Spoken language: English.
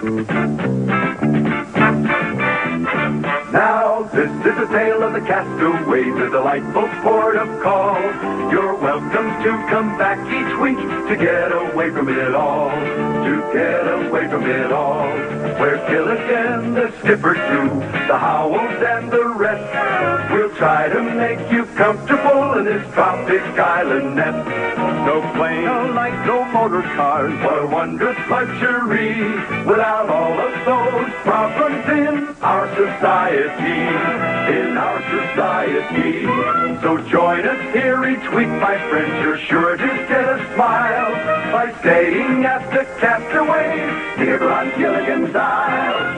Now, this is the tale of the castaways, a delightful port of call. You're welcome to come back each week to get away from it all. To get away from it all. Where Gilligan, the skipper too, the Howells and the rest, we'll try to make you comfortable in this tropic island nest. No plane, no lights, no motor cars, what a wondrous luxury, without all of those problems in our society, in our society. So join us here each week, my friends, you're sure to get a smile by staying at the Castaways here on Gilligan's Isle.